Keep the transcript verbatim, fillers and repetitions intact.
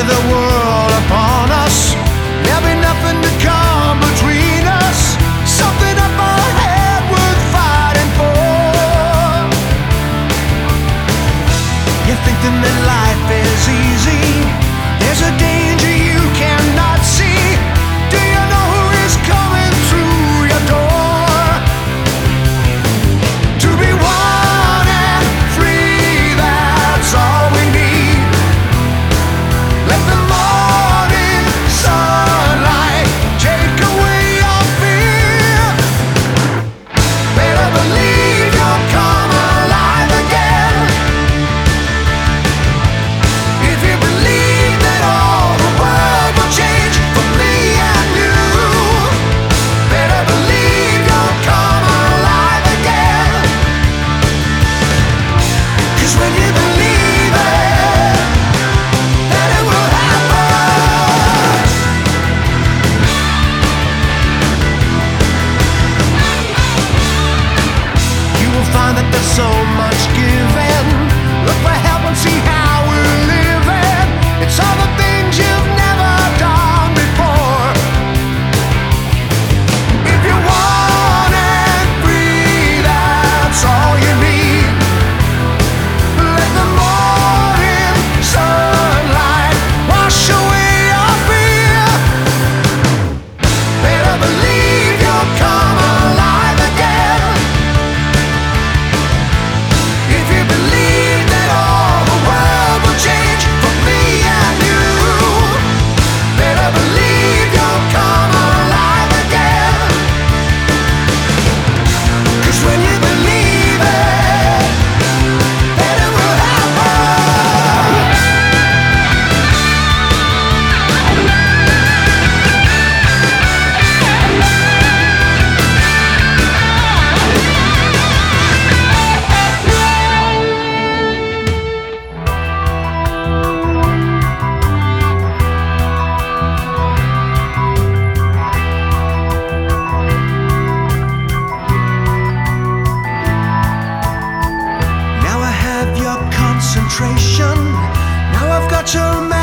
with the world upon us. There'll be nothing to come between us. Something up ahead worth fighting for. You're thinking that life is easy. There's a danger you cannot see. Do you know who is coming through your door? To be one and free, that's all we need. Let the morning sunlight take away your fear. Better believe you'll come alive again. If you believe that all the world will change for me and you, better believe you'll come alive again. 'Cause when you believe it, then it will happen. You will find that there's so much given. Look for help and see how we're living. It's all the things you've never done before. If you want and free, that's all you need. Let the morning sunlight wash away your fear. Better believe you'll come alive again. If you believe that all the world will change for me and you, better believe you'll come alive again. 'Cause when you believe it, then it will happen. Now I have your concentration. Now I've got your